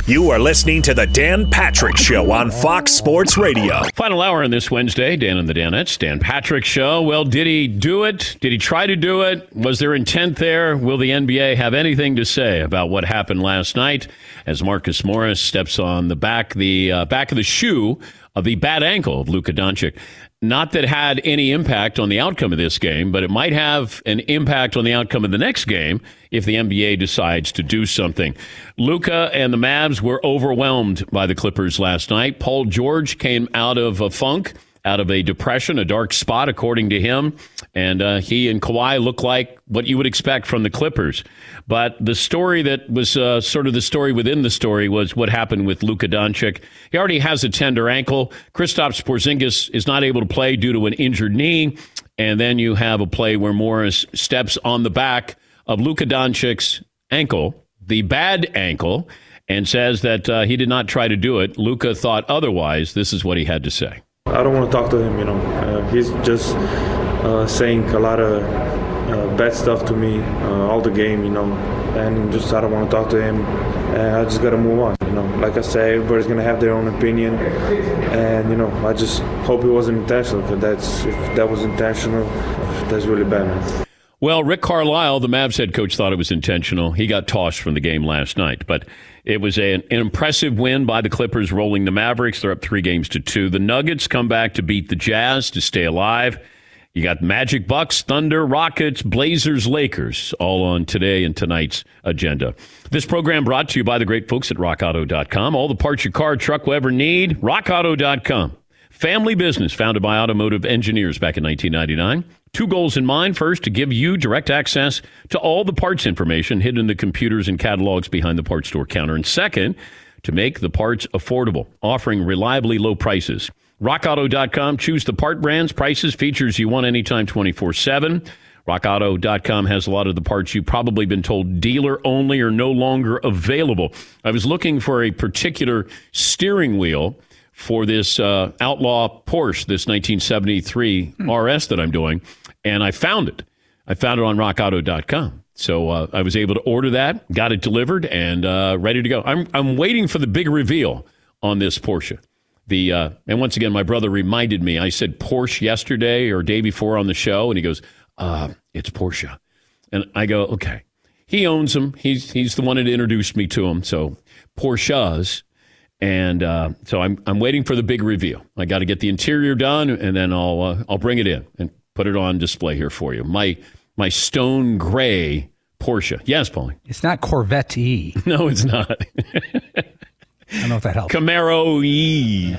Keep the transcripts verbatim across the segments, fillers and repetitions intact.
You are listening to the Dan Patrick Show on Fox Sports Radio. Final hour on this Wednesday, Dan and the Danettes, Dan Patrick Show. Well, did he do it? Did he try to do it? Was there intent there? Will the N B A have anything to say about what happened last night as Marcus Morris steps on the back, the uh, back of the shoe of the bad ankle of Luka Doncic? Not that it had any impact on the outcome of this game, but it might have an impact on the outcome of the next game if the N B A decides to do something. Luka and the Mavs were overwhelmed by the Clippers last night. Paul George came out of a funk, out of a depression, a dark spot, according to him. And uh, he and Kawhi look like what you would expect from the Clippers. But the story that was uh, sort of the story within the story was what happened with Luka Doncic. He already has a tender ankle. Kristaps Porzingis is not able to play due to an injured knee. And then you have a play where Morris steps on the back of Luka Doncic's ankle, the bad ankle, and says that uh, he did not try to do it. Luka thought otherwise. This is what he had to say. I don't want to talk to him, you know. Uh, he's just uh, saying a lot of uh, bad stuff to me uh, all the game, you know. And just I don't want to talk to him. And I just got to move on, you know. Like I say, everybody's going to have their own opinion. And, you know, I just hope it wasn't intentional. Because that's, if that was intentional, that's really bad, man. Well, Rick Carlisle, the Mavs head coach, thought it was intentional. He got tossed from the game last night. But it was a, an impressive win by the Clippers, rolling the Mavericks. They're up three games to two. The Nuggets come back to beat the Jazz to stay alive. You got Magic, Bucks, Thunder, Rockets, Blazers, Lakers, all on today and tonight's agenda. This program brought to you by the great folks at rock auto dot com. All the parts your car, truck will ever need, rock auto dot com. Family business founded by automotive engineers back in nineteen ninety-nine. Two goals in mind. First, to give you direct access to all the parts information hidden in the computers and catalogs behind the parts store counter. And second, to make the parts affordable, offering reliably low prices. rock auto dot com. Choose the part brands, prices, features you want anytime twenty-four seven. rock auto dot com has a lot of the parts you've probably been told dealer only or no longer available. I was looking for a particular steering wheel for this uh, outlaw Porsche, this nineteen seventy-three hmm. R S that I'm doing, and I found it. I found it on rock auto dot com. So uh, I was able to order that, got it delivered, and uh, ready to go. I'm I'm waiting for the big reveal on this Porsche. The uh, and once again, my brother reminded me. I said Porsche yesterday or day before on the show, and he goes, uh, "It's Porsche," and I go, "Okay." He owns them. He's he's the one that introduced me to them. So Porsches. And uh, so I'm I'm waiting for the big reveal. I got to get the interior done, and then I'll uh, I'll bring it in and put it on display here for you. My my stone gray Porsche. Yes, Paulie. It's not Corvette-E. No, it's not. I don't know if that helps. Camaro-E.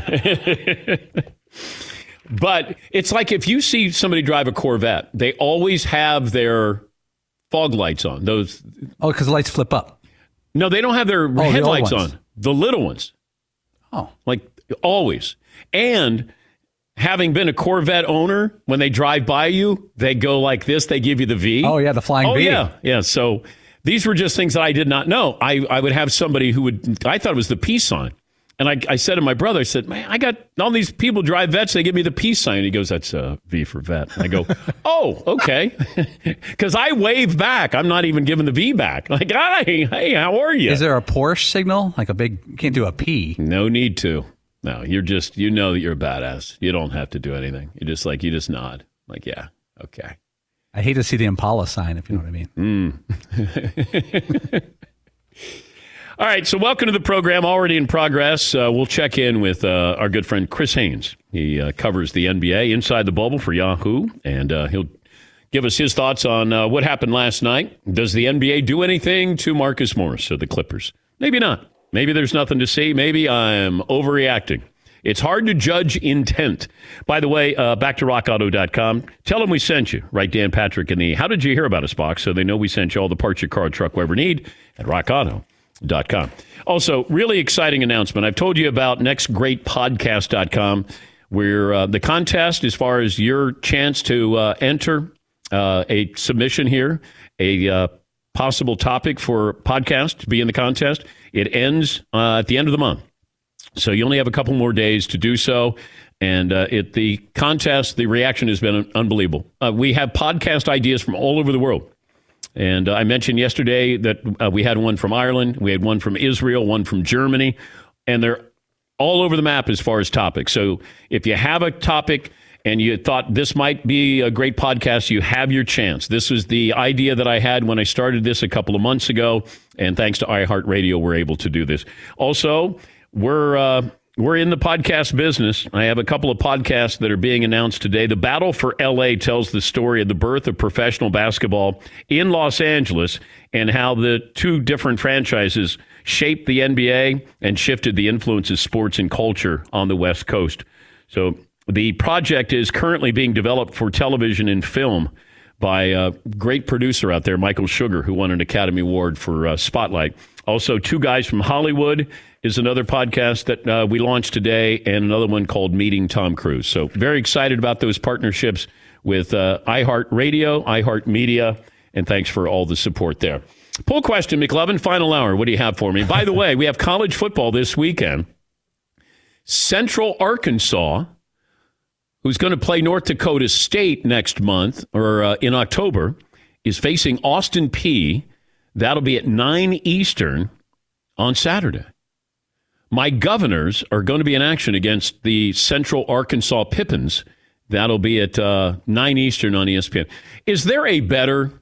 But it's like if you see somebody drive a Corvette, they always have their fog lights on. Those. Oh, because the lights flip up. No, they don't have their oh, headlights the on. The little ones. Oh. Like always. And having been a Corvette owner, when they drive by you, they go like this. They give you the V. Oh, yeah, the flying oh, V. Oh, yeah. Yeah. So these were just things that I did not know. I, I would have somebody who would, I thought it was the peace sign. And I, I said to my brother, I said, man, I got all these people drive Vets. They give me the peace sign. He goes, that's a V for Vet. And I go, oh, okay. Because I wave back. I'm not even giving the V back. Like, hi, hey, how are you? Is there a Porsche signal? Like a big, you can't do a P. No need to. No, you're just, you know that you're a badass. You don't have to do anything. You just like, you just nod. Like, yeah, okay. I hate to see the Impala sign, if you know what I mean. Mm. All right, so welcome to the program, already in progress. Uh, we'll check in with uh, our good friend Chris Haynes. He uh, covers the N B A Inside the Bubble for Yahoo, and uh, he'll give us his thoughts on uh, what happened last night. Does the N B A do anything to Marcus Morris or the Clippers? Maybe not. Maybe there's nothing to see. Maybe I'm overreacting. It's hard to judge intent. By the way, uh, back to rock auto dot com. Tell them we sent you. Write Dan Patrick in the How Did You Hear About Us box so they know we sent you all the parts your car or truck will ever need at rock auto dot com. Also, really exciting announcement. I've told you about next great podcast dot com, where uh, the contest, as far as your chance to uh, enter uh, a submission here, a uh, possible topic for podcast to be in the contest, it ends uh, at the end of the month. So you only have a couple more days to do so. And uh, it the contest, the reaction has been unbelievable. Uh, we have podcast ideas from all over the world. And uh, I mentioned yesterday that uh, we had one from Ireland, we had one from Israel, one from Germany, and they're all over the map as far as topics. So if you have a topic and you thought this might be a great podcast, you have your chance. This was the idea that I had when I started this a couple of months ago, and thanks to iHeartRadio, we're able to do this. Also, we're uh, we're in the podcast business. I have a couple of podcasts that are being announced today. The Battle for L A tells the story of the birth of professional basketball in Los Angeles and how the two different franchises shaped the N B A and shifted the influence of sports and culture on the West Coast. So the project is currently being developed for television and film by a great producer out there, Michael Sugar, who won an Academy Award for uh, Spotlight. Also, Two Guys from Hollywood is another podcast that uh, we launched today, and another one called Meeting Tom Cruise. So very excited about those partnerships with uh, iHeartRadio, iHeartMedia, and thanks for all the support there. Poll question, McLovin, final hour. What do you have for me? By the way, we have college football this weekend. Central Arkansas, who's going to play North Dakota State next month, or uh, in October, is facing Austin Peay. That'll be at nine Eastern on Saturday. My Governors are going to be in action against the Central Arkansas Pippins. That'll be at uh, nine Eastern on E S P N. Is there a better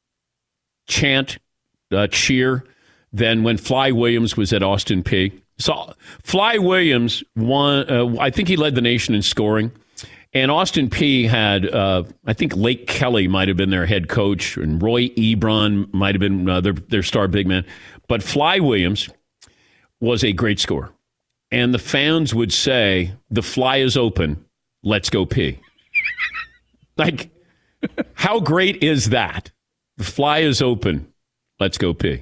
chant, uh, cheer, than when Fly Williams was at Austin Peay? So Fly Williams won, uh, I think he led the nation in scoring. And Austin Peay had, uh, I think Lake Kelly might have been their head coach, and Roy Ebron might have been uh, their, their star big man. But Fly Williams was a great scorer. And the fans would say, the fly is open, let's go pee. Like, how great is that? The fly is open, let's go pee.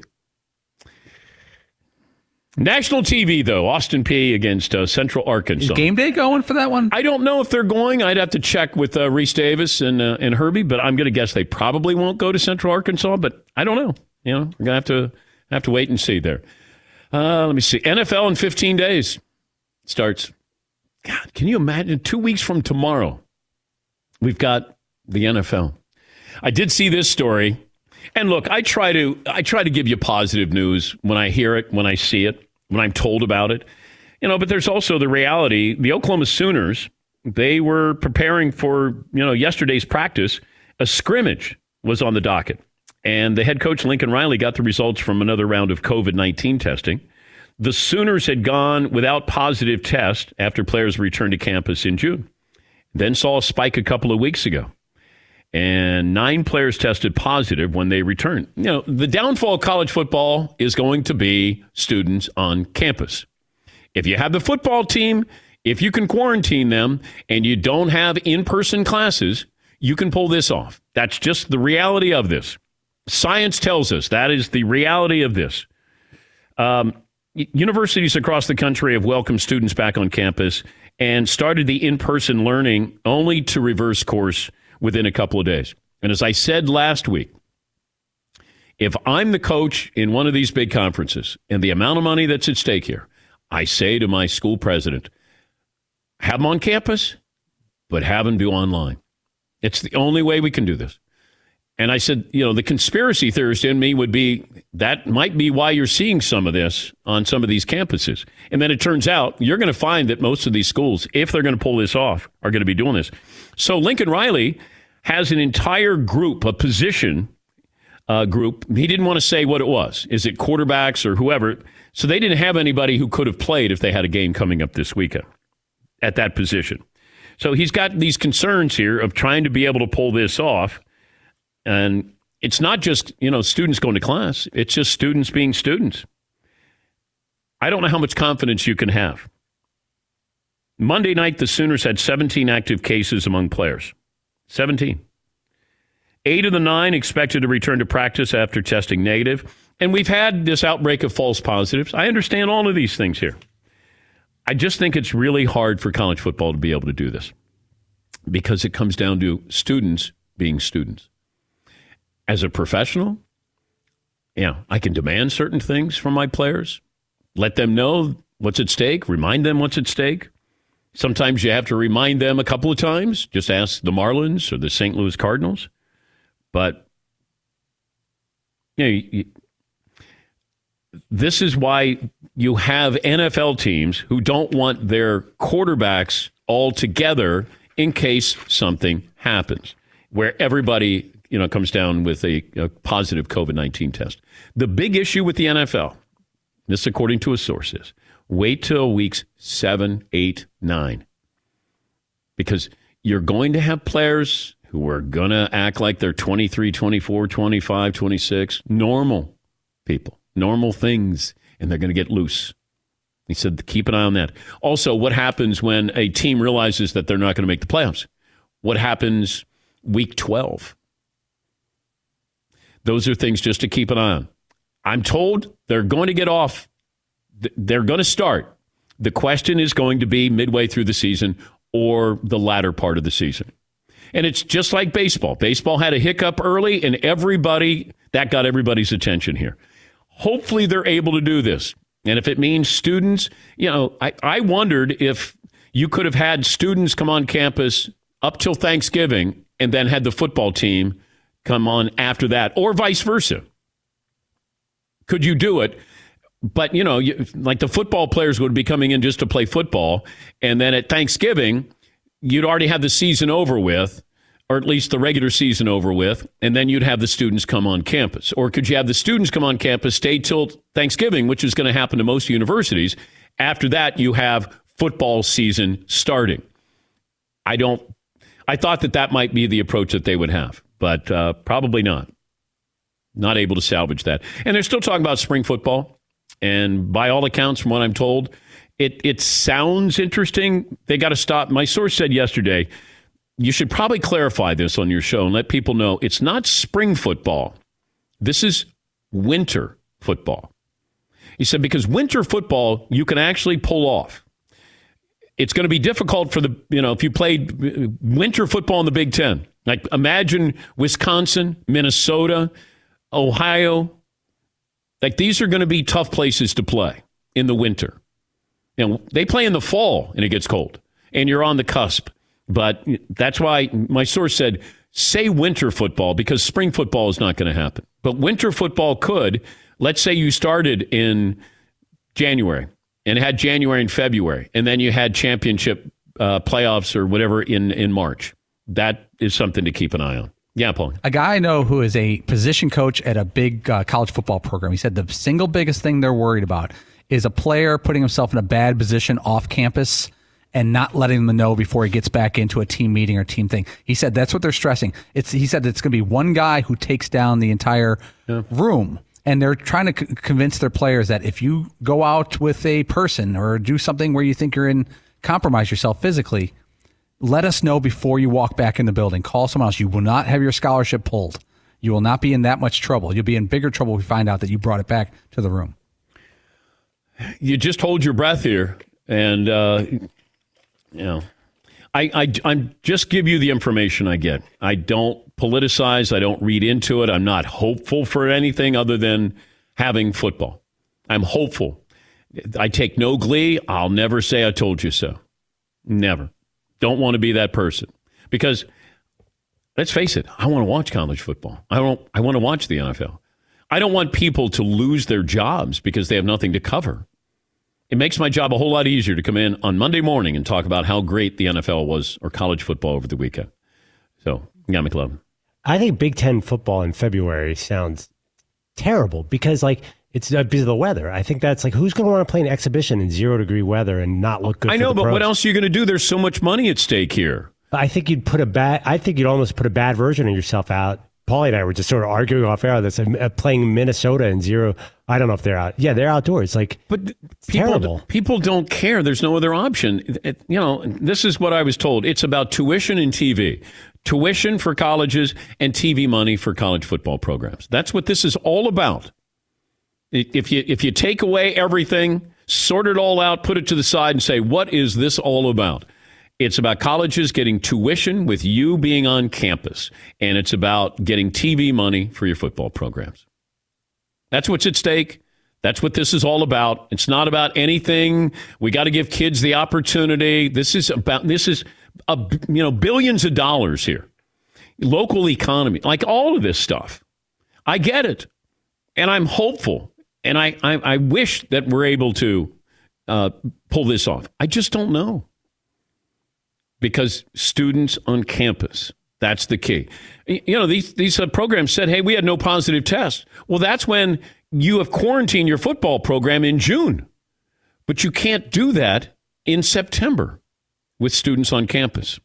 National T V, though, Austin Peay against uh, Central Arkansas. Is game day going for that one? I don't know if they're going. I'd have to check with uh, Reese Davis and uh, and Herbie, but I'm going to guess they probably won't go to Central Arkansas. But I don't know. You know, we're going to have to have to wait and see there. Uh, let me see. N F L in fifteen days starts. God, can you imagine? Two weeks from tomorrow, we've got the N F L. I did see this story, and look, I try to I try to give you positive news when I hear it, when I see it, when I'm told about it. You know, but there's also the reality. The Oklahoma Sooners, they were preparing for, you know, yesterday's practice. A scrimmage was on the docket. And the head coach, Lincoln Riley, got the results from another round of covid nineteen testing. The Sooners had gone without positive test after players returned to campus in June. Then saw a spike a couple of weeks ago. And nine players tested positive when they returned. You know, the downfall of college football is going to be students on campus. If you have the football team, if you can quarantine them and you don't have in-person classes, you can pull this off. That's just the reality of this. Science tells us that is the reality of this. Um, universities across the country have welcomed students back on campus and started the in-person learning only to reverse course within a couple of days. And as I said last week, if I'm the coach in one of these big conferences and the amount of money that's at stake here, I say to my school president, have them on campus, but have them do online. It's the only way we can do this. And I said, you know, the conspiracy theorist in me would be, that might be why you're seeing some of this on some of these campuses. And then it turns out you're going to find that most of these schools, if they're going to pull this off, are going to be doing this. So Lincoln Riley has an entire group, a position uh, group. He didn't want to say what it was. Is it quarterbacks or whoever? So they didn't have anybody who could have played if they had a game coming up this weekend at that position. So he's got these concerns here of trying to be able to pull this off. And it's not just, you know, students going to class. It's just students being students. I don't know how much confidence you can have. Monday night, the Sooners had seventeen active cases among players. seventeen. Eight of the nine expected to return to practice after testing negative. And we've had this outbreak of false positives. I understand all of these things here. I just think it's really hard for college football to be able to do this because it comes down to students being students. As a professional, yeah, I can demand certain things from my players, let them know what's at stake, remind them what's at stake. Sometimes you have to remind them a couple of times. Just ask the Marlins or the Saint Louis Cardinals. But You know, you, this is why you have N F L teams who don't want their quarterbacks all together in case something happens, where everybody, you know, comes down with a, a positive COVID nineteen test. The big issue with the N F L, this according to a source, is wait till weeks seven, eight, nine. Because you're going to have players who are going to act like they're twenty-three, twenty-four, twenty-five, twenty-six, normal people, normal things, and they're going to get loose. He said, keep an eye on that. Also, what happens when a team realizes that they're not going to make the playoffs? What happens week twelve? Those are things just to keep an eye on. I'm told they're going to get off. They're going to start. The question is going to be midway through the season or the latter part of the season. And it's just like baseball. Baseball had a hiccup early, and everybody, that got everybody's attention here. Hopefully they're able to do this. And if it means students, you know, I, I wondered if you could have had students come on campus up till Thanksgiving and then had the football team come on after that, or vice versa. Could you do it? But, you know, you, like the football players would be coming in just to play football. And then at Thanksgiving, you'd already have the season over with, or at least the regular season over with. And then you'd have the students come on campus. Or could you have the students come on campus, stay till Thanksgiving, which is going to happen to most universities. After that, you have football season starting. I don't, I thought that that might be the approach that they would have, but uh, probably not. Not able to salvage that. And they're still talking about spring football. And by all accounts, from what I'm told, it, it sounds interesting. They got to stop. My source said yesterday, you should probably clarify this on your show and let people know it's not spring football. This is winter football. He said, because winter football, you can actually pull off. It's going to be difficult for the, you know, if you played winter football in the Big Ten. Like imagine Wisconsin, Minnesota, Ohio. Like these are going to be tough places to play in the winter. You know, they play in the fall and it gets cold and you're on the cusp. But that's why my source said, say winter football, because spring football is not going to happen. But winter football could. Let's say you started in January and had January and February, and then you had championship uh, playoffs or whatever in, in March. That is something to keep an eye on. Yeah, Paul. A guy I know who is a position coach at a big uh, college football program, he said the single biggest thing they're worried about is a player putting himself in a bad position off campus and not letting them know before he gets back into a team meeting or team thing. He said that's what they're stressing. It's He said it's going to be one guy who takes down the entire yeah. room. And they're trying to c- convince their players that if you go out with a person or do something where you think you're in, compromise yourself physically, let us know before you walk back in the building. Call someone else. You will not have your scholarship pulled. You will not be in that much trouble. You'll be in bigger trouble if we find out that you brought it back to the room. You just hold your breath here. And, uh, you know, I, I, I'm just give you the information I get. I don't politicize. I don't read into it. I'm not hopeful for anything other than having football. I'm hopeful. I take no glee. I'll never say I told you so. Never. Don't want to be that person. Because let's face it, I want to watch college football. I don't I want to watch the N F L. I don't want people to lose their jobs because they have nothing to cover. It makes my job a whole lot easier to come in on Monday morning and talk about how great the N F L was or college football over the weekend. So, yeah, McLovin. I think Big Ten football in February sounds terrible because, like, it's because of the weather. I think that's like, who's going to want to play an exhibition in zero degree weather and not look good? I for know, the but pros? What else are you going to do? There's so much money at stake here. I think you'd put a bad. I think you'd almost put a bad version of yourself out. Paulie and I were just sort of arguing off air this, uh, playing Minnesota in zero. I don't know if they're out. Yeah, they're outdoors. Like, but it's people, terrible. People don't care. There's no other option. It, it, you know, this is what I was told. It's about tuition and T V. Tuition for colleges and T V money for college football programs. That's what this is all about. If you if you take away everything, sort it all out, put it to the side and say, what is this all about? It's about colleges getting tuition with you being on campus. And it's about getting T V money for your football programs. That's what's at stake. That's what this is all about. It's not about anything. We got to give kids the opportunity. This is about, this is, a, you know, billions of dollars here. Local economy, like all of this stuff. I get it. And I'm hopeful, and I, I, I wish that we're able to uh, pull this off. I just don't know. Because students on campus, that's the key. You know, these, these uh, programs said, hey, we had no positive tests. Well, that's when you have quarantined your football program in June. But you can't do that in September with students on campus.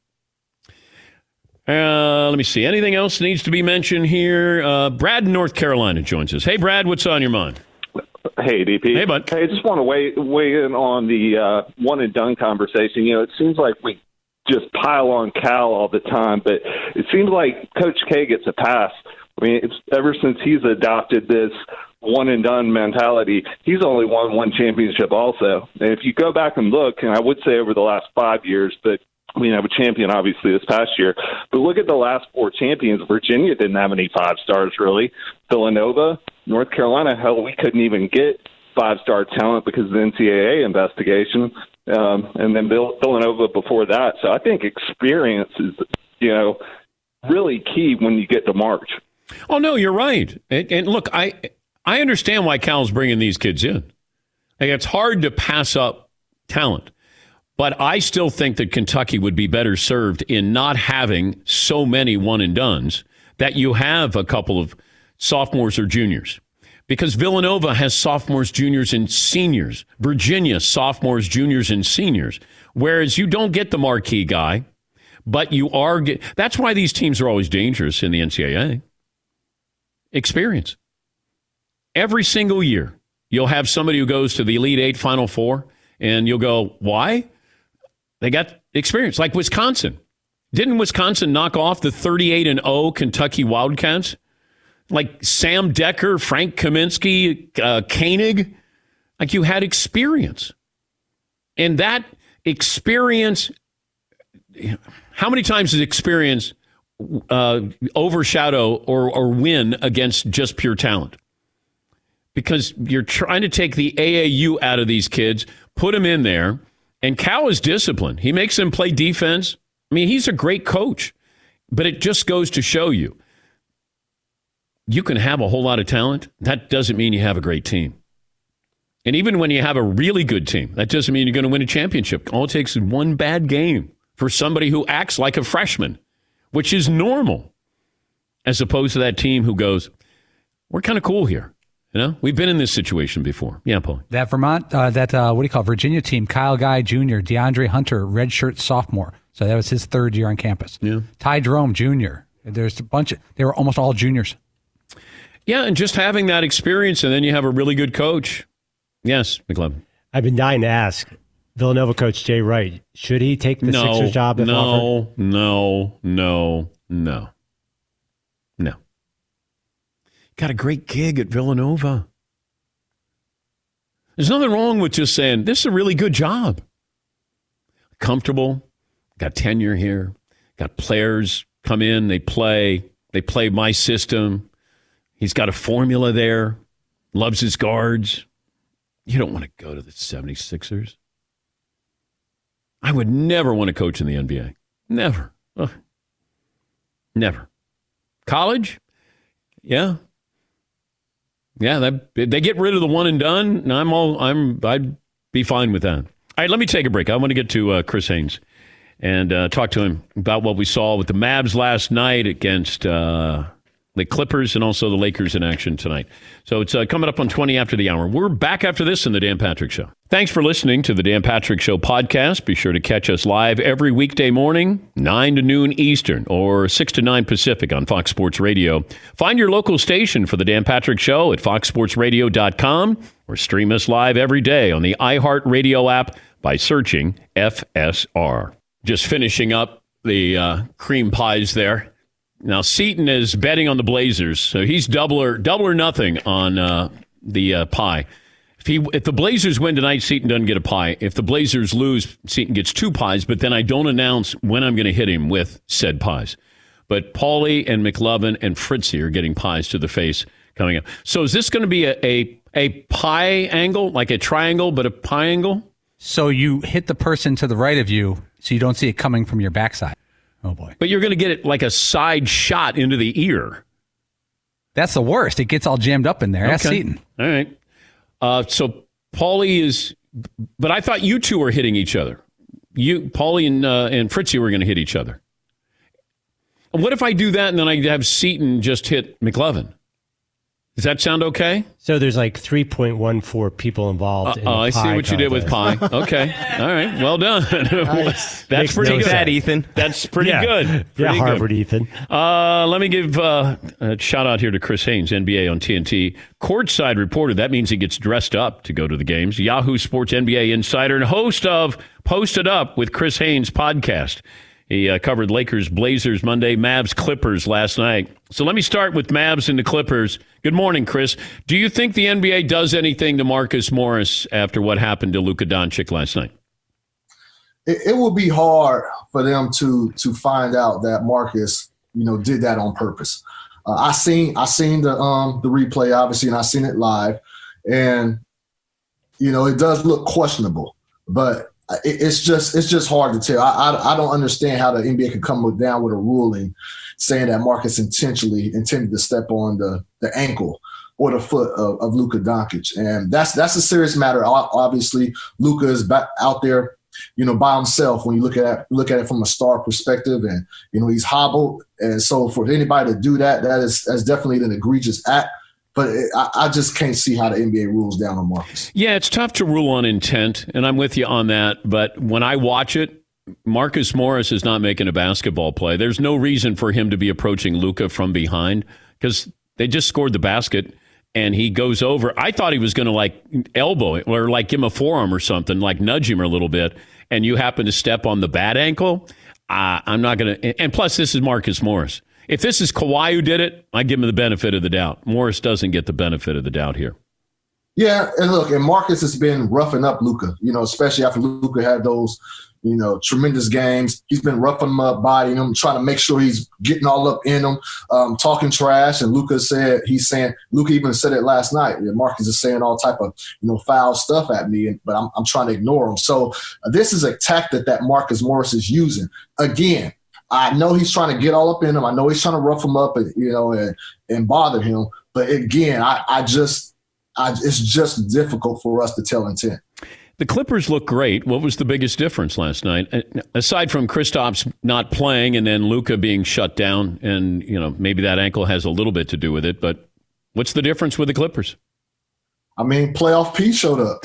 Uh, let me see. Anything else needs to be mentioned here? Uh, Brad in North Carolina joins us. Hey, Brad, what's on your mind? Hey, D P. Hey, bud. Hey, I just want to weigh, weigh in on the uh, one-and-done conversation. You know, it seems like we just pile on Cal all the time, but it seems like Coach K gets a pass. I mean, it's ever since he's adopted this one-and-done mentality, he's only won one championship also. And if you go back and look, and I would say over the last five years, but we have a champion, obviously, this past year. But look at the last four champions. Virginia didn't have any five stars, really. Villanova, North Carolina, hell, we couldn't even get five-star talent because of the N C double A investigation. Um, and then Villanova before that. So I think experience is, you know, really key when you get to March. Oh, no, you're right. And, and look, I I understand why Cal's bringing these kids in. Like, it's hard to pass up talent. But I still think that Kentucky would be better served in not having so many one-and-dones, that you have a couple of sophomores or juniors. Because Villanova has sophomores, juniors, and seniors. Virginia, sophomores, juniors, and seniors. Whereas you don't get the marquee guy, but you are get, that's why these teams are always dangerous in the N C double A. Experience. Every single year, you'll have somebody who goes to the Elite Eight, Final Four, and you'll go, why? They got experience, like Wisconsin. Didn't Wisconsin knock off the thirty-eight and oh Kentucky Wildcats? Like Sam Decker, Frank Kaminsky, uh, Koenig. Like, you had experience. And that experience, how many times does experience uh, overshadow or, or win against just pure talent? Because you're trying to take the A A U out of these kids, put them in there. And Cal is disciplined. He makes them play defense. I mean, he's a great coach. But it just goes to show you, you can have a whole lot of talent. That doesn't mean you have a great team. And even when you have a really good team, that doesn't mean you're going to win a championship. All it takes is one bad game for somebody who acts like a freshman, which is normal, as opposed to that team who goes, we're kind of cool here. You know, we've been in this situation before. Yeah, Paul. That Vermont, uh, that, uh, what do you call it, Virginia team, Kyle Guy Junior, DeAndre Hunter, redshirt sophomore. So that was his third year on campus. Yeah. Ty Jerome Junior There's a bunch of, they were almost all juniors. Yeah, and just having that experience, and then you have a really good coach. Yes, McLevin. I've been dying to ask Villanova coach Jay Wright, should he take the no, Sixers job if no, offered? No, no, no, no. Got a great gig at Villanova. There's nothing wrong with just saying, this is a really good job. Comfortable, got tenure here, got players come in, they play, they play my system. He's got a formula there, loves his guards. You don't want to go to the seventy-sixers. I would never want to coach in the N B A. Never. Ugh. Never. College? Yeah. Yeah, that, they get rid of the one and done, and I'm all I'm I'd be fine with that. All right, let me take a break. I want to get to uh, Chris Haynes and uh, talk to him about what we saw with the Mavs last night against uh, the Clippers and also the Lakers in action tonight. So it's uh, coming up on twenty after the hour. We're back after this in the Dan Patrick Show. Thanks for listening to the Dan Patrick Show podcast. Be sure to catch us live every weekday morning, nine to noon Eastern or six to nine Pacific on Fox Sports Radio. Find your local station for the Dan Patrick Show at fox sports radio dot com or stream us live every day on the iHeartRadio app by searching F S R. Just finishing up the uh, cream pies there. Now, Seton is betting on the Blazers, so he's double or, double or nothing on uh, the uh, pie. If, he, if the Blazers win tonight, Seton doesn't get a pie. If the Blazers lose, Seton gets two pies, but then I don't announce when I'm going to hit him with said pies. But Paulie and McLovin and Fritzy are getting pies to the face coming up. So is this going to be a, a, a pie angle, like a triangle, but a pie angle? So you hit the person to the right of you so you don't see it coming from your backside. Oh, boy. But you're going to get it like a side shot into the ear. That's the worst. It gets all jammed up in there. Okay. Ask Seton. All right. Uh, so Paulie is, but I thought you two were hitting each other. You, Paulie and uh, and Fritzy were going to hit each other. What if I do that and then I have Seton just hit McLovin? Does that sound okay? So there's like three point one four people involved. Uh, in oh, the I see what you did with pie. Okay. All right. Well done. Nice. That's Makes pretty no good. sense. Ethan. That's pretty yeah. good. Pretty yeah, Harvard, good. Ethan. Uh, let me give uh, a shout out here to Chris Haynes, N B A on T N T. Courtside reporter. That means he gets dressed up to go to the games. Yahoo Sports N B A insider and host of Posted Up with Chris Haynes podcast. He uh, covered Lakers, Blazers Monday, Mavs, Clippers last night. So let me start with Mavs and the Clippers. Good morning, Chris. Do you think the N B A does anything to Marcus Morris after what happened to Luka Doncic last night? It, it will be hard for them to to find out that Marcus, you know, did that on purpose. Uh, I seen I seen the um the replay obviously, and I seen it live, and you know it does look questionable, but it's just it's just hard to tell. I, I I don't understand how the N B A could come down with a ruling saying that Marcus intentionally intended to step on the, the ankle or the foot of, of Luka Doncic, and that's that's a serious matter. Obviously, Luka is back out there, you know, by himself. When you look at look at it from a star perspective, and you know he's hobbled, and so for anybody to do that, that is that's definitely an egregious act. But I, I just can't see how the N B A rules down on Marcus. Yeah, it's tough to rule on intent, and I'm with you on that. But when I watch it, Marcus Morris is not making a basketball play. There's no reason for him to be approaching Luka from behind because they just scored the basket, and he goes over. I thought he was going to, like, elbow it or, like, give him a forearm or something, like nudge him a little bit, and you happen to step on the bad ankle. Uh, I'm not going to – and plus, this is Marcus Morris. If this is Kawhi who did it, I give him the benefit of the doubt. Morris doesn't get the benefit of the doubt here. Yeah, and look, and Marcus has been roughing up Luka, you know, especially after Luka had those, you know, tremendous games. He's been roughing him up, bodying him, trying to make sure he's getting all up in him, um, talking trash. And Luka said, he's saying, Luka even said it last night. Marcus is saying all type of, you know, foul stuff at me, and, but I'm, I'm trying to ignore him. So uh, this is a tactic that Marcus Morris is using. Again, I know he's trying to get all up in him. I know he's trying to rough him up and, you know, and, and bother him. But again, I, I just, I, it's just difficult for us to tell intent. The Clippers look great. What was the biggest difference last night? Aside from Kristaps not playing and then Luka being shut down, and, you know, maybe that ankle has a little bit to do with it, but what's the difference with the Clippers? I mean, playoff P showed up.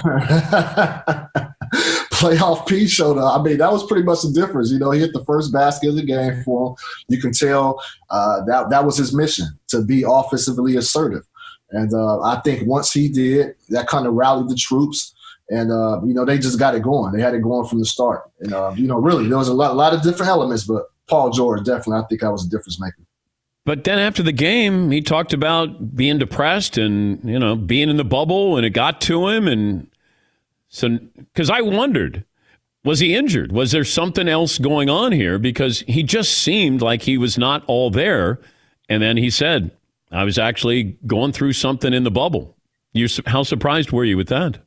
Playoff P showed up. I mean, that was pretty much the difference. You know, he hit the first basket of the game for him. You can tell uh, that that was his mission, to be offensively assertive. And uh, I think once he did, that kind of rallied the troops. And, uh, you know, they just got it going. They had it going from the start. And, uh, you know, really, there was a lot, a lot of different elements, but Paul George, definitely, I think that was a difference maker. But then after the game, he talked about being depressed and, you know, being in the bubble, and it got to him. And so, because I wondered, was he injured? Was there something else going on here? Because he just seemed like he was not all there. And then he said, I was actually going through something in the bubble. You, how surprised were you with that?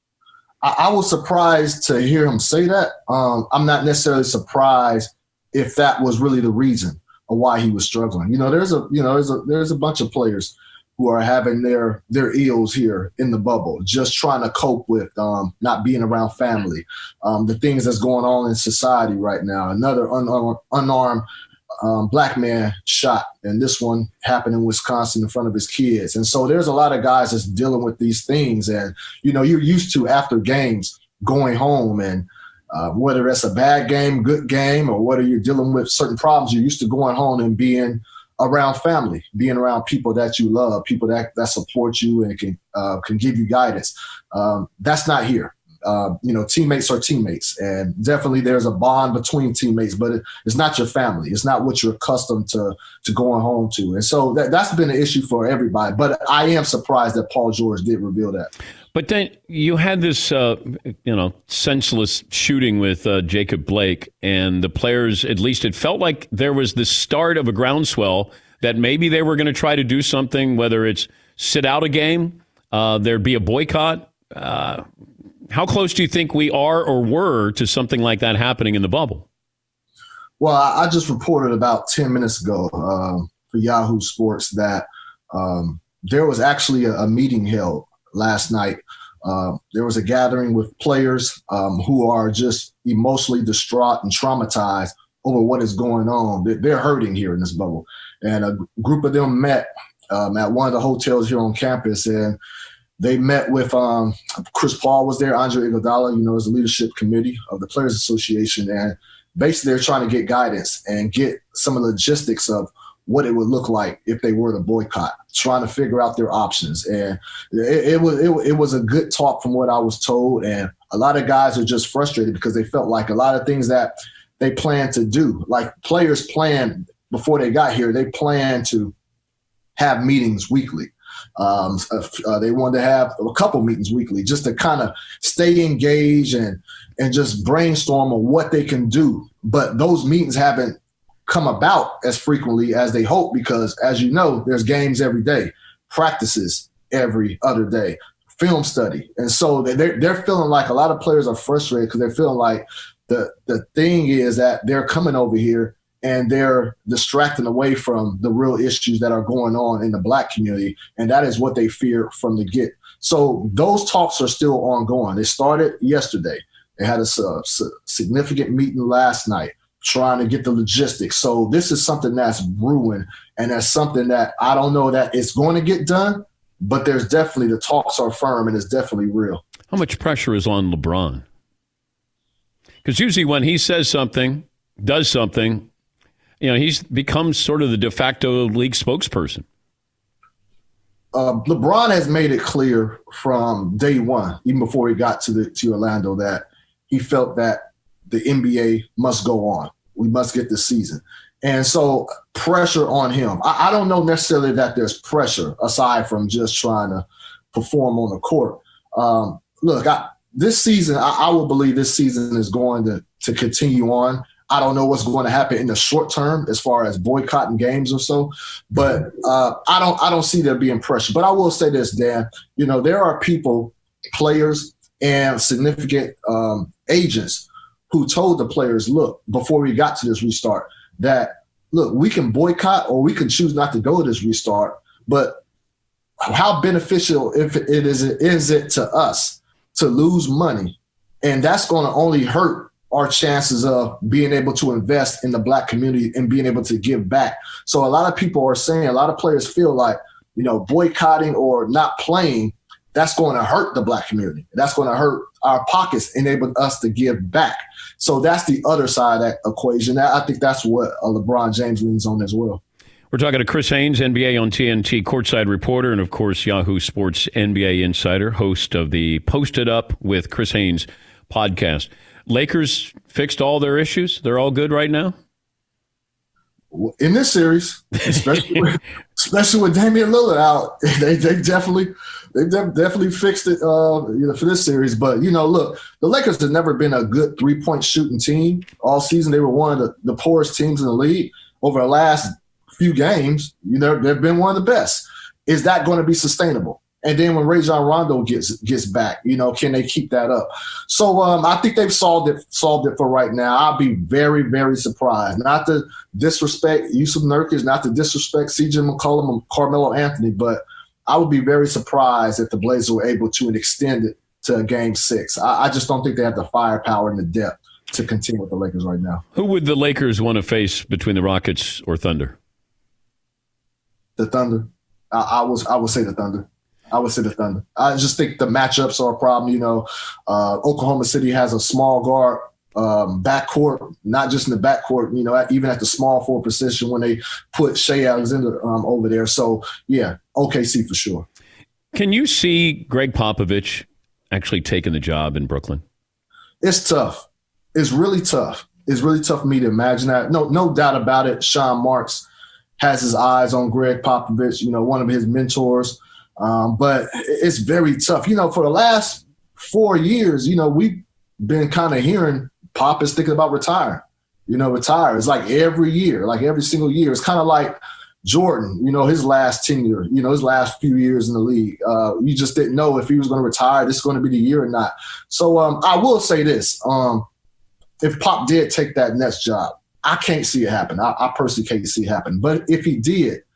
I, I was surprised to hear him say that. Um, I'm not necessarily surprised if that was really the reason of why he was struggling. You know, there's a you know there's a there's a bunch of players who are having their their ills here in the bubble, just trying to cope with um, not being around family, um, the things that's going on in society right now. Another unarmed, unarmed um, black man shot, and this one happened in Wisconsin in front of his kids. And so there's a lot of guys that's dealing with these things, and you know you're used to after games going home and. Uh, whether that's a bad game, good game, or whether you're dealing with certain problems, you're used to going home and being around family, being around people that you love, people that, that support you and can uh, can give you guidance. Um, that's not here. Uh, you know, teammates are teammates, and definitely there's a bond between teammates, but it, it's not your family. It's not what you're accustomed to to going home to. And so that, that's been an issue for everybody. But I am surprised that Paul George did reveal that. But then you had this, uh, you know, senseless shooting with uh, Jacob Blake, and the players, at least it felt like there was the start of a groundswell that maybe they were going to try to do something, whether it's sit out a game, uh, there'd be a boycott. Uh, how close do you think we are or were to something like that happening in the bubble? Well, I just reported about ten minutes ago uh, for Yahoo Sports that Um, there was actually a, a meeting held last night. Uh, there was a gathering with players um, who are just emotionally distraught and traumatized over what is going on. They're, they're hurting here in this bubble. And a group of them met um, at one of the hotels here on campus, and they met with um, Chris Paul was there, Andre Iguodala, you know, as the leadership committee of the Players Association. And basically they're trying to get guidance and get some of the logistics of what it would look like if they were to boycott, trying to figure out their options. And it, it was it, it was a good talk from what I was told. And a lot of guys are just frustrated because they felt like a lot of things that they planned to do, like players planned before they got here, they planned to have meetings weekly. Um, uh, they wanted to have a couple meetings weekly just to kind of stay engaged and and just brainstorm on what they can do. But those meetings haven't come about as frequently as they hope because, as you know, there's games every day, practices every other day, film study. And so they're, they're feeling like a lot of players are frustrated because they're feeling like the, the thing is that they're coming over here and they're distracting away from the real issues that are going on in the Black community. And that is what they fear from the get. So those talks are still ongoing. They started yesterday. They had a, a significant meeting last night, trying to get the logistics. So this is something that's brewing, and that's something that I don't know that it's going to get done, but there's definitely, the talks are firm and it's definitely real. How much pressure is on LeBron? Because usually when he says something, does something, you know, he's become sort of the de facto league spokesperson. Uh, LeBron has made it clear from day one, even before he got to the to Orlando, that he felt that the N B A must go on. We must get this season. And so pressure on him. I, I don't know necessarily that there's pressure aside from just trying to perform on the court. Um, look, I, this season, I, I will believe this season is going to, to continue on. I don't know what's going to happen in the short term as far as boycotting games or so, but uh, I don't I don't see there being pressure. But I will say this, Dan, you know, there are people, players and significant um, agents who told the players, look, before we got to this restart, that, look, we can boycott or we can choose not to go to this restart, but how beneficial if it is, is it to us to lose money? And that's going to only hurt our chances of being able to invest in the Black community and being able to give back. So a lot of people are saying, a lot of players feel like, you know, boycotting or not playing, that's going to hurt the Black community. That's going to hurt our pockets, enable us to give back. So that's the other side of that equation. I think that's what uh, LeBron James leans on as well. We're talking to Chris Haynes, N B A on T N T, courtside reporter, and, of course, Yahoo Sports N B A insider, host of the Posted Up with Chris Haynes podcast. Lakers fixed all their issues? They're all good right now? In this series, especially with, especially with Damian Lillard out, they they definitely they de- definitely fixed it uh, you know, for this series. But, you know, look, the Lakers have never been a good three-point shooting team. All season they were one of the, the poorest teams in the league. Over the last few games, you know, they've been one of the best. Is that going to be sustainable? And then when Rajon Rondo gets gets back, you know, can they keep that up? So um, I think they've solved it solved it for right now. I'll be very, very surprised. Not to disrespect Yusuf Nurkic, not to disrespect C J McCollum and Carmelo Anthony, but I would be very surprised if the Blazers were able to extend it to a game six. I, I just don't think they have the firepower and the depth to continue with the Lakers right now. Who would the Lakers want to face between the Rockets or Thunder? The Thunder. I, I was I would say the Thunder. I would say the Thunder. I just think the matchups are a problem. You know, uh, Oklahoma City has a small guard um, backcourt, not just in the backcourt, you know, even at the small forward position when they put Shai Alexander um, over there. So, yeah, O K C for sure. Can you see Greg Popovich actually taking the job in Brooklyn? It's tough. It's really tough. It's really tough for me to imagine that. No, no doubt about it. Sean Marks has his eyes on Greg Popovich, you know, one of his mentors. Um, but it's very tough. You know, for the last four years, you know, we've been kind of hearing Pop is thinking about retiring, you know, retire. It's like every year, like every single year. It's kind of like Jordan, you know, his last tenure, you know, his last few years in the league. Uh, you just didn't know if he was going to retire, this is going to be the year or not. So um, I will say this. Um, if Pop did take that Nets job, I can't see it happen. I, I personally can't see it happen. But if he did,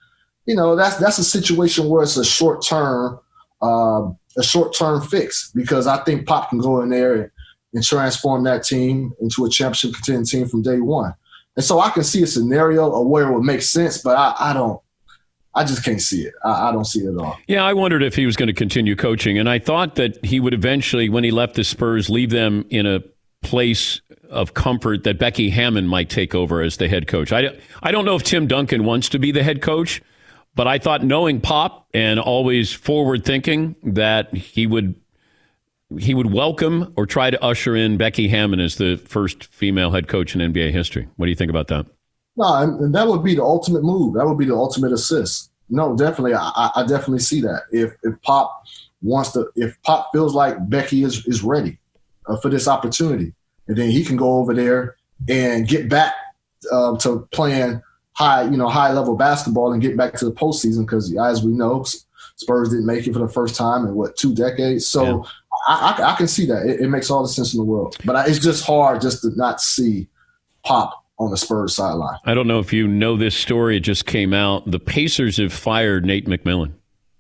you know, that's that's a situation where it's a short term, um, a short term fix, because I think Pop can go in there and, and transform that team into a championship contending team from day one. And so I can see a scenario of where it would make sense, but I, I don't. I just can't see it. I, I don't see it at all. Yeah, I wondered if he was going to continue coaching, and I thought that he would eventually, when he left the Spurs, leave them in a place of comfort that Becky Hammon might take over as the head coach. I, I don't know if Tim Duncan wants to be the head coach, but I thought, knowing Pop and always forward thinking, that he would he would welcome or try to usher in Becky Hammon as the first female head coach in N B A history. What do you think about that? No, and, and that would be the ultimate move. That would be the ultimate assist. No, definitely. I, I definitely see that. If if Pop wants to, if Pop feels like Becky is, is ready uh, for this opportunity, and then he can go over there and get back uh, to playing high, you know, high level basketball and get back to the postseason. Because as we know, Spurs didn't make it for the first time in what, two decades. So yeah. I, I, I can see that. It, it makes all the sense in the world. But I, it's just hard just to not see Pop on the Spurs sideline. I don't know if you know this story. It just came out. The Pacers have fired Nate McMillan.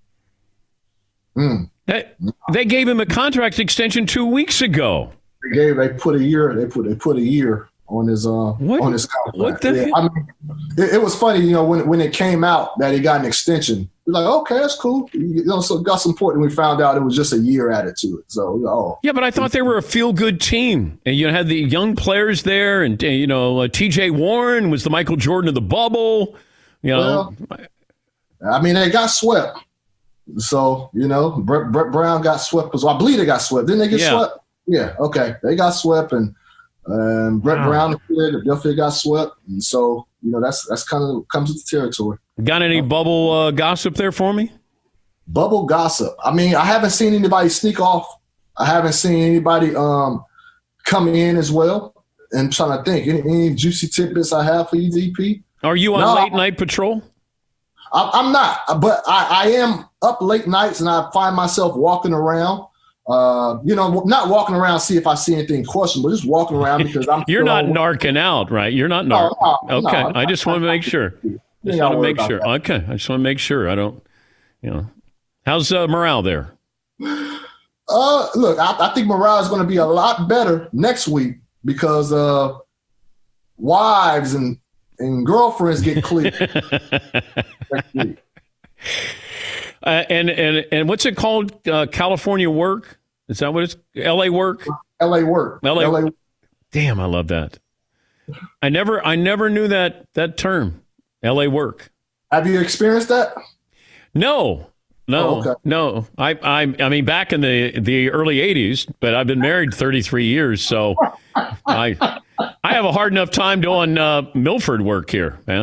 Mm. That, they gave him a contract extension two weeks ago. They gave. They put a year. They put. They put a year on his. Uh, what? On his contract. What the? Yeah, I mean, it, it was funny, you know, when when it came out that he got an extension. We're like, okay, that's cool. You know, so it got some point, and we found out it was just a year added to it. So, oh. Yeah, but I thought they were a feel-good team. And you had the young players there, and, you know, uh, T J Warren was the Michael Jordan of the bubble. You know. Well, I mean, they got swept. So, you know, Brett, Brett Brown got swept. Because I believe they got swept. Didn't they get yeah. swept? Yeah, okay. They got swept, and um, Brett wow. Brown definitely got swept. And so, you know, that's that's kind of comes with the territory. Got any bubble uh, gossip there for me? Bubble gossip. I mean, I haven't seen anybody sneak off. I haven't seen anybody um, come in as well. And I'm trying to think. Any, any juicy tidbits I have for you, D P? Are you on no, late night patrol? I, I'm not, but I, I am up late nights, and I find myself walking around. Uh, you know, not walking around see if I see anything questionable, just walking around because I'm. You're not narking out, right? You're not narking. No, no, okay, no, I just want to make sure. Just want to make sure. That. Okay, I just want to make sure. I don't, you know, how's uh, morale there? Uh, look, I, I think morale is going to be a lot better next week because uh, wives and and girlfriends get cleared next week. Uh, and and and what's it called? Uh, California work? Is that what it's? L A work? L A work. L A. L A. Damn, I love that. I never, I never knew that that term. L A work. Have you experienced that? No, no, oh, okay. no. I, I, I mean, back in the the early eighties, but I've been married thirty-three years, so I, I have a hard enough time doing uh, Milford work here, man.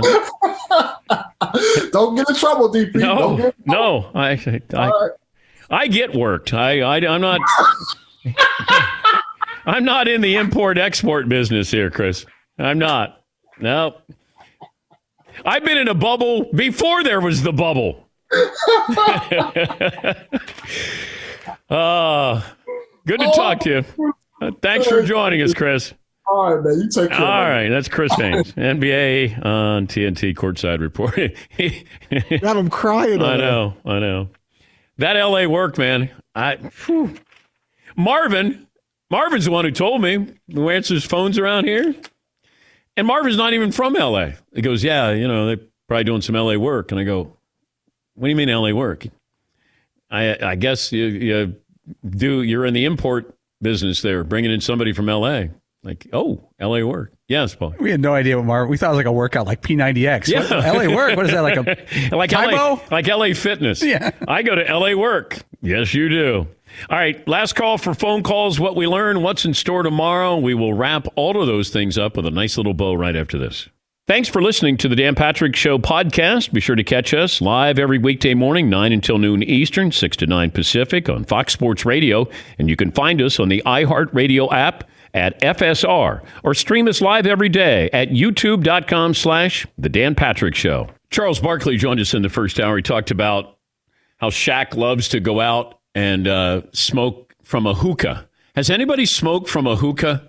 Don't get in trouble, D P. No, Don't get in no. I, I, I, right. I get worked. I, I, I'm not. I'm not in the import export business here, Chris. I'm not. No. I've been in a bubble before there was the bubble. uh, good to talk to you. Uh, thanks for joining us, Chris. All right, man. You take care. All man. right. That's Chris Haynes, N B A on T N T Courtside Report. Got him crying. I know. I know. That L A work, man. I whew. Marvin. Marvin's the one who told me, who answers phones around here. And Marvin's not even from L A. He goes, yeah, you know, they're probably doing some L A work. And I go, what do you mean L A work? I I guess you, you do. You're in the import business there, bringing in somebody from L A. Like, oh, L A work. Yes, Paul. We had no idea what Marvin. We thought it was like a workout, like P ninety X. Yeah. What, L A work. What is that, like a like L A, like L A Fitness? Yeah. I go to L A work. Yes, you do. All right, last call for phone calls, what we learn, what's in store tomorrow. We will wrap all of those things up with a nice little bow right after this. Thanks for listening to the Dan Patrick Show podcast. Be sure to catch us live every weekday morning, nine until noon Eastern, six to nine Pacific on Fox Sports Radio. And you can find us on the iHeartRadio app at F S R or stream us live every day at youtube.com slash The Dan Patrick Show. Charles Barkley joined us in the first hour. He talked about how Shaq loves to go out and uh, smoke from a hookah. Has anybody smoked from a hookah?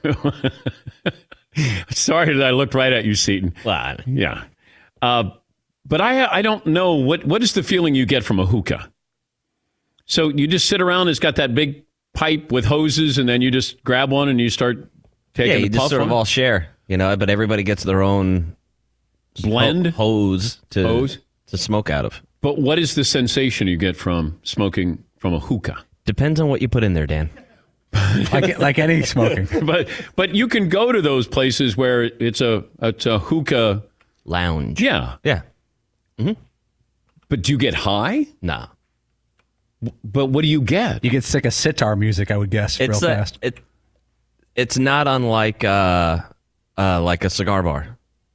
Sorry that I looked right at you, Seton. Well, yeah. Uh, but I I don't know what what is the feeling you get from a hookah. So you just sit around. It's got that big pipe with hoses, and then you just grab one and you start taking. Yeah, you a just puff sort of on all it. share, you know. But everybody gets their own blend ho- hose to hose to smoke out of. But what is the sensation you get from smoking from a hookah? Depends on what you put in there, Dan. like like any smoking. but but you can go to those places where it's a it's a hookah lounge. Yeah, yeah. Mm-hmm. But do you get high? Nah. But what do you get? You get sick of sitar music, I would guess, It's real a, fast. it. It's not unlike uh, uh, like a cigar bar.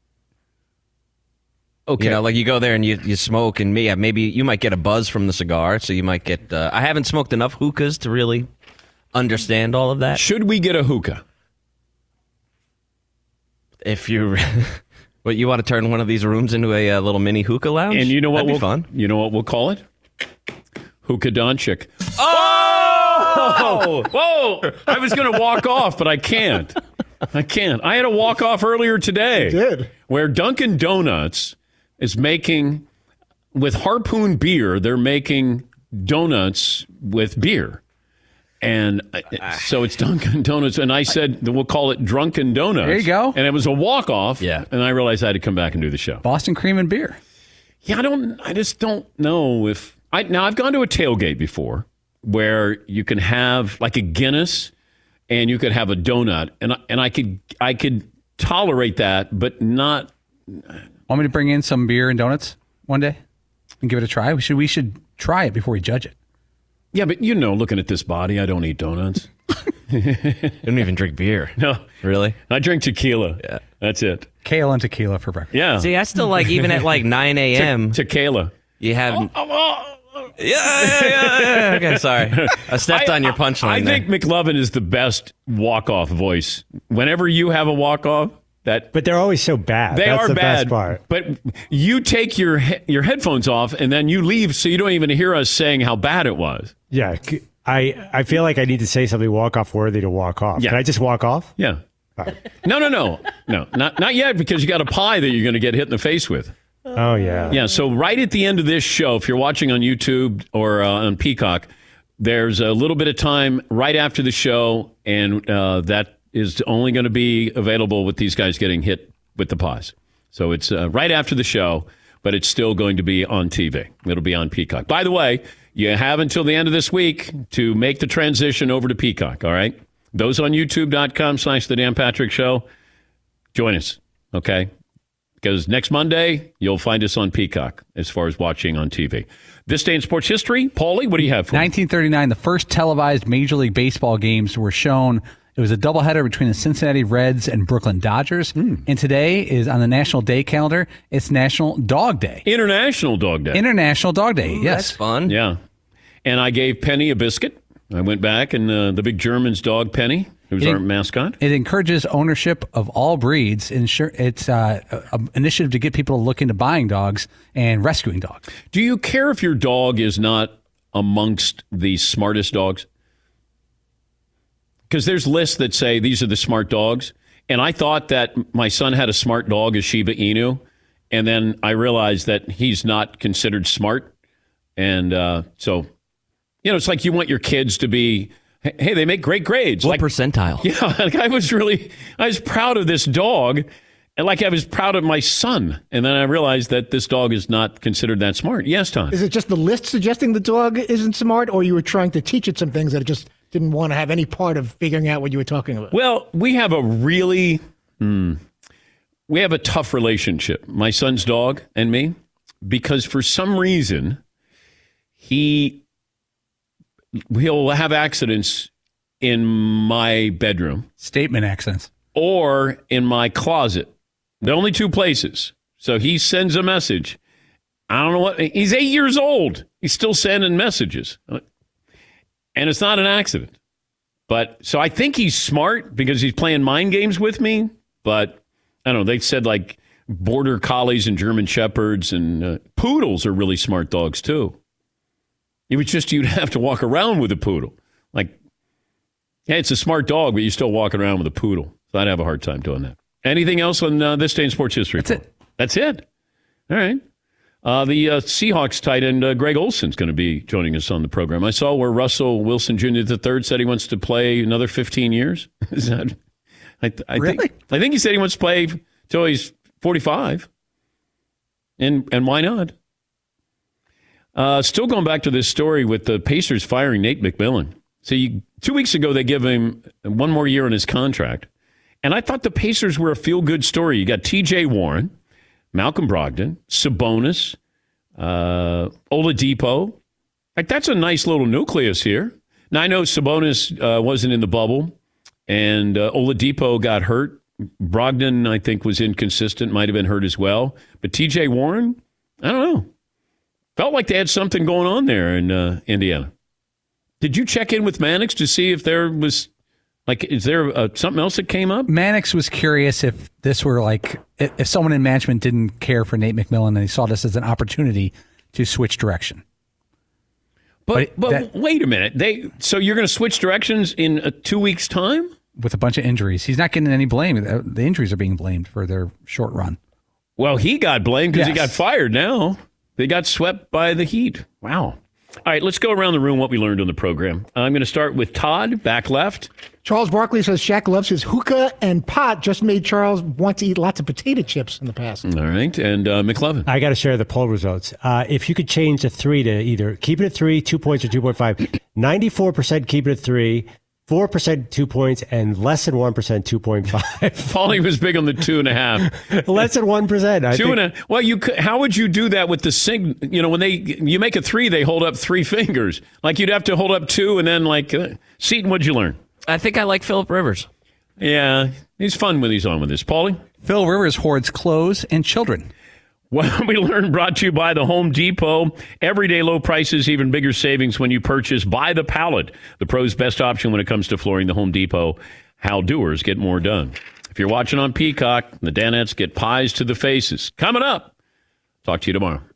Okay. You know, like you go there and you, you smoke, and me, maybe you might get a buzz from the cigar, so you might get. Uh, I haven't smoked enough hookahs to really understand all of that. Should we get a hookah? If you, what you want to turn one of these rooms into a, uh little mini hookah lounge, And you know what? That'd be we'll, fun. You know what we'll call it? Hookah Doncic. Oh! Whoa! I was going to walk off, but I can't. I can't. I had a walk off earlier today. You did. Where Dunkin' Donuts is making, with Harpoon beer, they're making donuts with beer. And uh, so it's Dunkin' Donuts. And I said, we'll call it Drunken Donuts. There you go. And it was a walk off. Yeah. And I realized I had to come back and do the show. Boston cream and beer. Yeah, I don't. I just don't know if I. Now I've gone to a tailgate before where you can have like a Guinness, and you could have a donut, and I, and I could I could tolerate that, but not. Want me to bring in some beer and donuts one day and give it a try? We should we should try it before we judge it. Yeah, but you know, looking at this body, I don't eat donuts. You don't even drink beer. No, really. I drink tequila. Yeah, that's it. Kale and tequila for breakfast. Yeah. See, I still like even at like nine a.m. Te- tequila. You have. Oh, oh, oh. Yeah, yeah, yeah, yeah. Okay, sorry. I stepped I, on your punchline. I, I there. think McLovin is the best walk-off voice. Whenever you have a walk-off, that But they're always so bad. they That's are the bad. best part. But you take your he- your headphones off and then you leave, so you don't even hear us saying how bad it was. Yeah. c- I, I feel like I need to say something walk off worthy to walk off. Yeah. Can I just walk off? Yeah. No, no, no, no, not not yet, because you got a pie that you're going to get hit in the face with. Oh, yeah. Yeah. So right at the end of this show, if you're watching on YouTube or uh, on Peacock, there's a little bit of time right after the show, and uh, that is only going to be available with these guys getting hit with the pies. So it's uh, right after the show, but it's still going to be on T V. It'll be on Peacock. By the way, you have until the end of this week to make the transition over to Peacock, all right? Those on youtube.com slash The Dan Patrick Show, join us, okay? Because next Monday, you'll find us on Peacock as far as watching on T V. This day in sports history, Paulie, what do you have for me? nineteen thirty-nine, the first televised Major League Baseball games were shown. It was a doubleheader between the Cincinnati Reds and Brooklyn Dodgers. Mm. And today is on the National Day calendar. It's National Dog Day. International Dog Day. International Dog Day, Ooh, yes. That's fun. Yeah. And I gave Penny a biscuit. I went back and uh, the big German's dog, Penny, who's It- our mascot. It encourages ownership of all breeds. Insure, it's uh, an initiative to get people to look into buying dogs and rescuing dogs. Do you care if your dog is not amongst the smartest dogs? Because there's lists that say these are the smart dogs. And I thought that my son had a smart dog, a Shiba Inu. And then I realized that he's not considered smart. And uh, so, you know, it's like you want your kids to be, hey, they make great grades. What like, percentile? Yeah, like I was really, I was proud of this dog. And like I was proud of my son. And then I realized that this dog is not considered that smart. Yes, Tom. Is it just the list suggesting the dog isn't smart, or you were trying to teach it some things that it just didn't want to have any part of figuring out what you were talking about? Well, we have a really, hmm, we have a tough relationship, my son's dog and me, because for some reason, he, he'll have accidents in my bedroom. Statement accidents. Or in my closet. The only two places. So he sends a message. I don't know what, he's eight years old. He's still sending messages. And it's not an accident. But so I think he's smart because he's playing mind games with me. But I don't know. They said like border collies and German shepherds and uh, poodles are really smart dogs too. It was just you'd have to walk around with a poodle. Like, yeah, it's a smart dog, but you're still walking around with a poodle. So I'd have a hard time doing that. Anything else on uh, this day in sports history? That's it. That's it. All right. Uh, the uh, Seahawks tight end, uh, Greg Olson's going to be joining us on the program. I saw where Russell Wilson Junior the third said he wants to play another fifteen years. Is that? I, I Really? think I think he said he wants to play till he's forty-five. And and why not? Uh, still going back to this story with the Pacers firing Nate McMillan. So you, two weeks ago they give him one more year on his contract, and I thought the Pacers were a feel-good story. You got T J Warren, Malcolm Brogdon, Sabonis, uh, Oladipo. Like, that's a nice little nucleus here. Now, I know Sabonis uh, wasn't in the bubble, and uh, Oladipo got hurt. Brogdon, I think, was inconsistent, might have been hurt as well. But T J Warren, I don't know. Felt like they had something going on there in uh, Indiana. Did you check in with Mannix to see if there was, like, is there uh, something else that came up? Mannix was curious if this were like, if if someone in management didn't care for Nate McMillan and they saw this as an opportunity to switch direction. But, But but that- wait a minute. They So you're going to switch directions in uh, two weeks' time? With a bunch of injuries. He's not getting any blame. The injuries are being blamed for their short run. Well, he got blamed because he Yes. got fired now. They got swept by the Heat. Wow. All right, let's go around the room what we learned on the program. I'm going to start with Todd, back left. Charles Barkley says Shaq loves his hookah and pot. Just made Charles want to eat lots of potato chips in the past. All right, and uh, McLovin. I got to share the poll results. Uh, if you could change the three to either keep it at three, two points, or two point five, ninety-four percent keep it at three, four percent two points, and less than one percent two point five. Paulie was big on the two and a half. Less than one percent. I Two think. and a well, you could, how would you do that with the sig? You know, when they you make a three, they hold up three fingers. Like you'd have to hold up two, and then like uh, Seton, what'd you learn? I think I like Phillip Rivers. Yeah, he's fun when he's on with this. Paulie? Phil Rivers hoards clothes and children. Well, we learned brought to you by the Home Depot. Everyday low prices, even bigger savings when you purchase by the pallet. The pro's best option when it comes to flooring. The Home Depot. How doers get more done. If you're watching on Peacock, the Danettes get pies to the faces. Coming up. Talk to you tomorrow.